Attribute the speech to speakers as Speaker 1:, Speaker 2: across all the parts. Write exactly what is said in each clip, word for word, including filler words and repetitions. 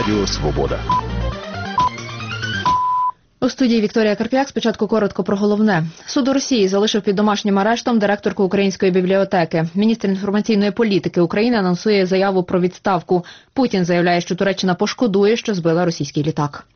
Speaker 1: Радіо Свобода.
Speaker 2: У студії Вікторія Карп'як. Спочатку коротко про головне. Суд у Росії залишив під домашнім арештом директорку Української бібліотеки. Міністр інформаційної політики України анонсує заяву про відставку. Путін заявляє, що Туреччина пошкодує, що збила російський літак.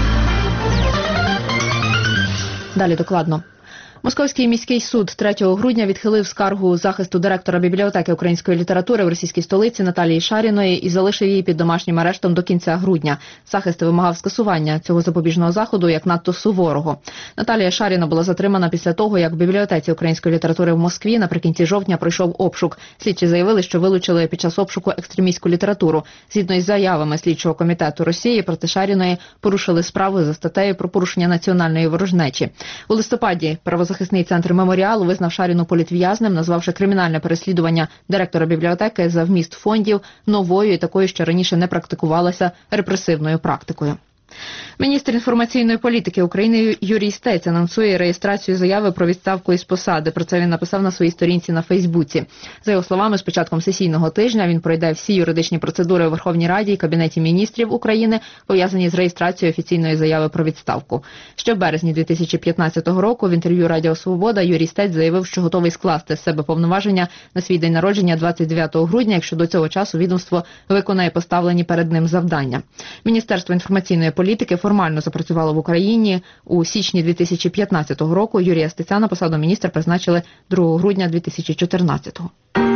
Speaker 2: Далі докладно. Московський міський суд третього грудня відхилив скаргу захисту директора бібліотеки української літератури в російській столиці Наталії Шаріної і залишив її під домашнім арештом до кінця грудня. Захист вимагав скасування цього запобіжного заходу як надто суворого. Наталія Шаріна була затримана після того, як в бібліотеці української літератури в Москві наприкінці жовтня пройшов обшук. Слідчі заявили, що вилучили під час обшуку екстремістську літературу. Згідно із заявами Слідчого комітету Росії, проти Шаріної порушили справу за статтею про порушення національної ворожнечі. У листопаді правозахисний центр «Меморіал» визнав Шаріну політв'язнем, назвавши кримінальне переслідування директора бібліотеки за вміст фондів новою і такою, що раніше не практикувалася репресивною практикою. Міністр інформаційної політики України Юрій Стець анонсує реєстрацію заяви про відставку із посади. Про це він написав на своїй сторінці на Фейсбуці. За його словами, з початком сесійного тижня він пройде всі юридичні процедури у Верховній Раді і Кабінеті міністрів України, пов'язані з реєстрацією офіційної заяви про відставку. Ще в березні дві тисячі п'ятнадцятого року в інтерв'ю Радіо Свобода Юрій Стець заявив, що готовий скласти з себе повноваження на свій день народження двадцять дев'ятого грудня, якщо до цього часу відомство виконає поставлені перед ним завдання. Міністерство інформаційної політики формально запрацювало в Україні. У січні дві тисячі п'ятнадцятого року Юрія Стеця на посаду міністра призначили другого грудня дві тисячі чотирнадцятого.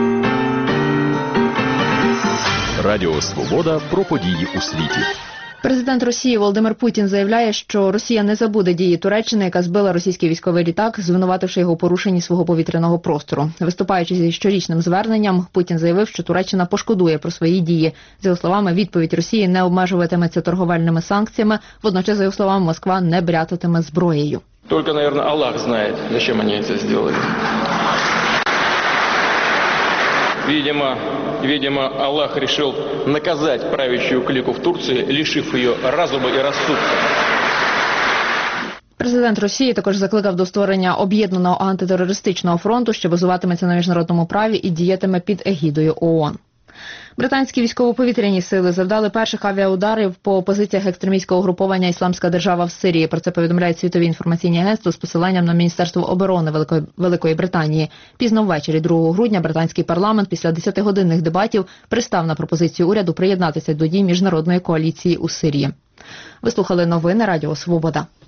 Speaker 1: Радіо Свобода про події у світі.
Speaker 2: Президент Росії Володимир Путін заявляє, що Росія не забуде дії Туреччини, яка збила російський військовий літак, звинувативши його у порушенні свого повітряного простору. Виступаючи зі щорічним зверненням, Путін заявив, що Туреччина пошкодує про свої дії. За його словами, відповідь Росії не обмежуватиметься торговельними санкціями, водночас, за його словами, Москва не брятатиме зброєю.
Speaker 3: Тільки, мабуть, Аллах знає, зачем вони це зробили. Видимо, видимо, Аллах решил наказать правящую клику в Турции, лишив ее разума и рассудка.
Speaker 2: Президент Росії також закликав до створення об'єднаного антитерористичного фронту, що базуватиметься на міжнародному праві і діятиме під егідою ООН. Британські військово-повітряні сили завдали перших авіаударів по позиціях екстремістського угруповання «Ісламська держава» в Сирії. Про це повідомляють світові інформаційні агентства з посиланням на Міністерство оборони Великої, Великої Британії. Пізно ввечері другого грудня британський парламент після десятигодинних дебатів пристав на пропозицію уряду приєднатися до дій міжнародної коаліції у Сирії. Ви слухали новини Радіо Свобода.